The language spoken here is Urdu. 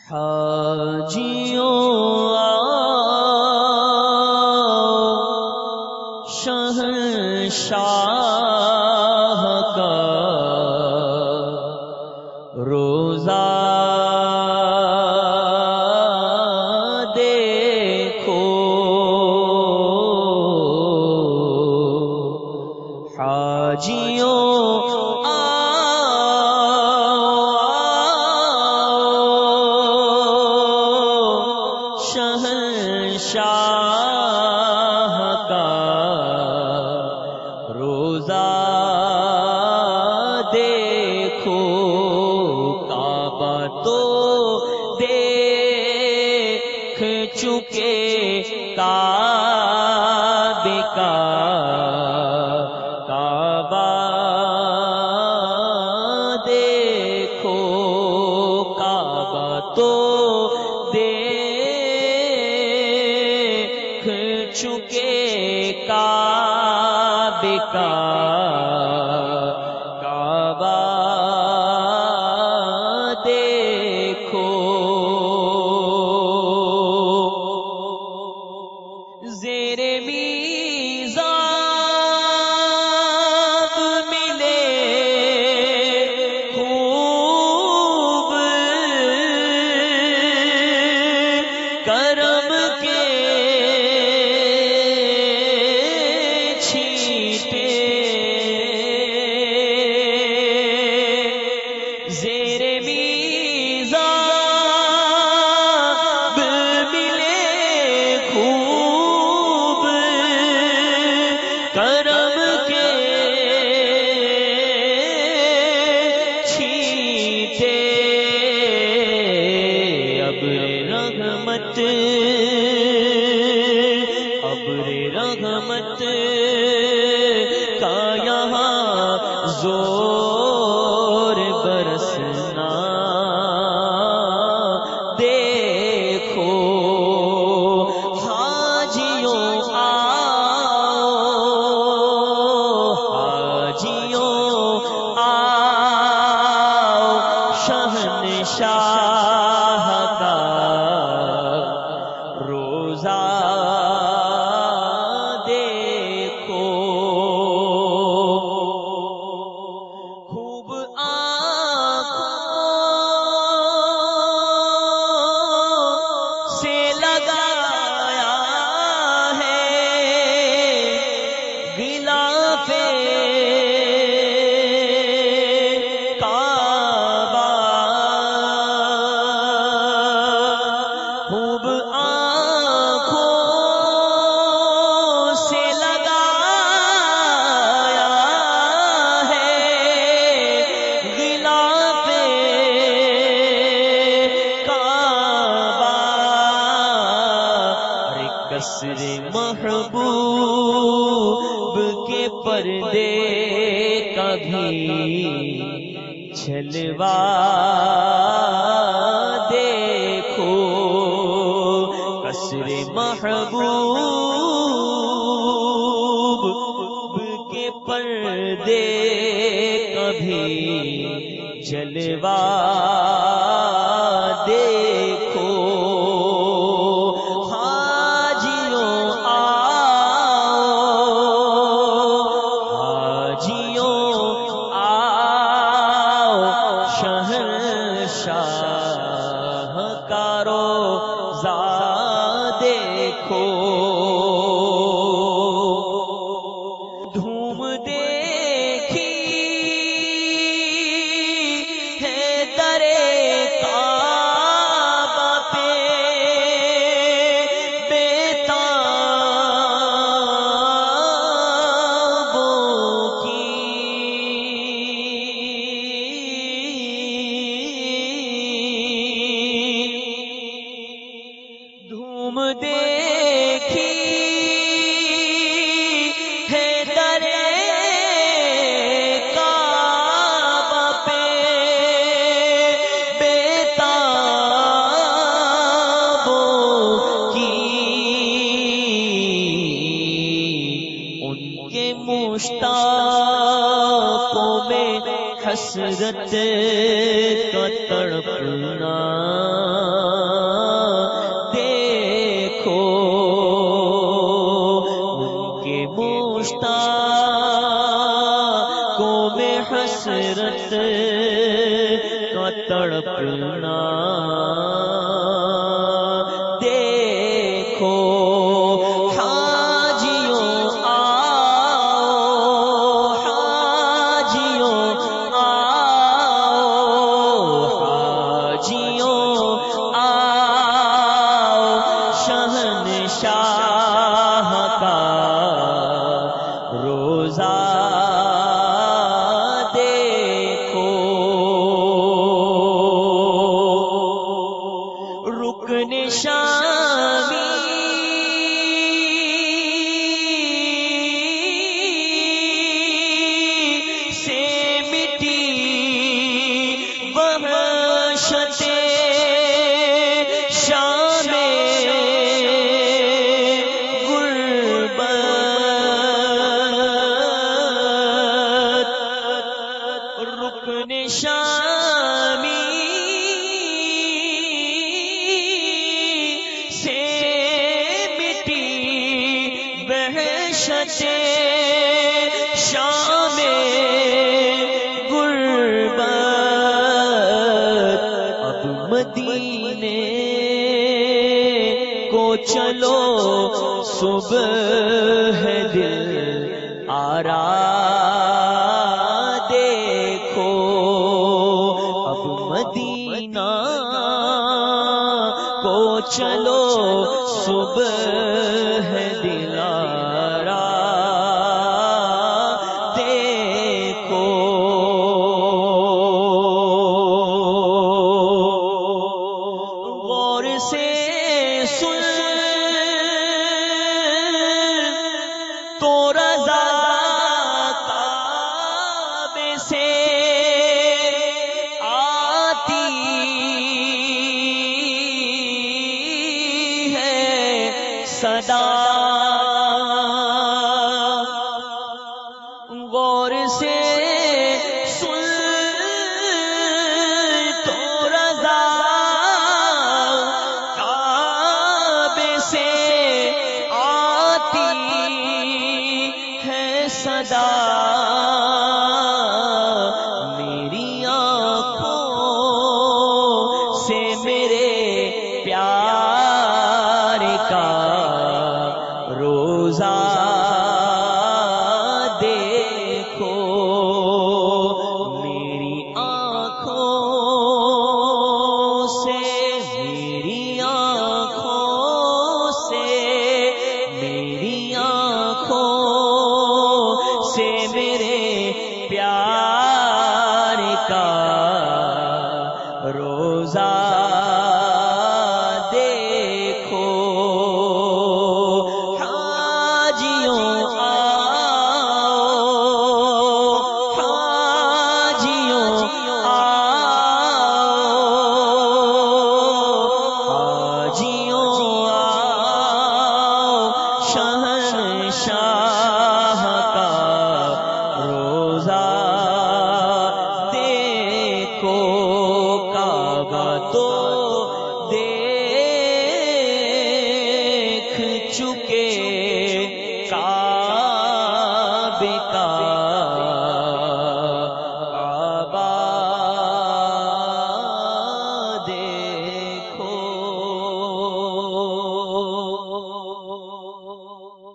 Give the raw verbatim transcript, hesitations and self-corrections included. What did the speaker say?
حاجیوں شہنشاہ کا روزہ دیکھو، حاجیوں شہنشاہ کا روزہ دیکھو، کعبہ تو دیکھ چکے کعبے کا، کعبہ دیکھو، کعبہ تو چکے کعبے کا، کعبہ دیکھو، زیر میزاب ملے خوب کرم کے زیر میزاب ملے خوب کرم کے چھینٹے، ابر رحمت ابر رحمت کا یہاں زور برسنا دیکھو، حاجیوں آؤ، حاجیوں آؤ، شہنشاہ کا روزہ دیکھو، خوب آنکھوں سے لگایا ہے غلاف کعبہ، خوب آنکھوں سے لگایا ہے غلاف کعبہ، ارے قصر محبوب کے پردے کا بھی چھلوا دیکھو، قصر محبوب کے پردے کا بھی جلوہ دیکھو، حاجیوں آؤ، حاجیوں آؤ، شہنشاہ کا روزہ دیکھو، دھوم دیکھی ہے درے کعبہ پہ بیتابوں کی، دھوم دیکھی ہے درے کعبہ پہ بیتابوں کی، ان کے مشتاقوں میں حسرت کا تڑپنا تڑپنا دیکھو حاجیوں آؤ حاجیوں آؤ حاجیوں آؤ شہنشاہ کا روزہ رکن شامی سے مٹی وحشت شام غربت رکن شامی وحشت شام غربت اب مدینے کو چلو صبح دل آرا دیکھو اب مدینہ کو چلو صبح دل آرا دیکھو غور سے سن تو رضا کعبے سے آتی صدا غور سے سن تو رضا کعبے سے آتی ہے صدا میری آنکھوں سے میرے پیار کا روزہ دیکھو میری آنکھوں سے میری آنکھوں سے میری آنکھوں سے میرے پیار کا روزہ شاہ کا روزہ دیکھو کعبہ تو دیکھ چکے کعبے کا کعبہ دیکھو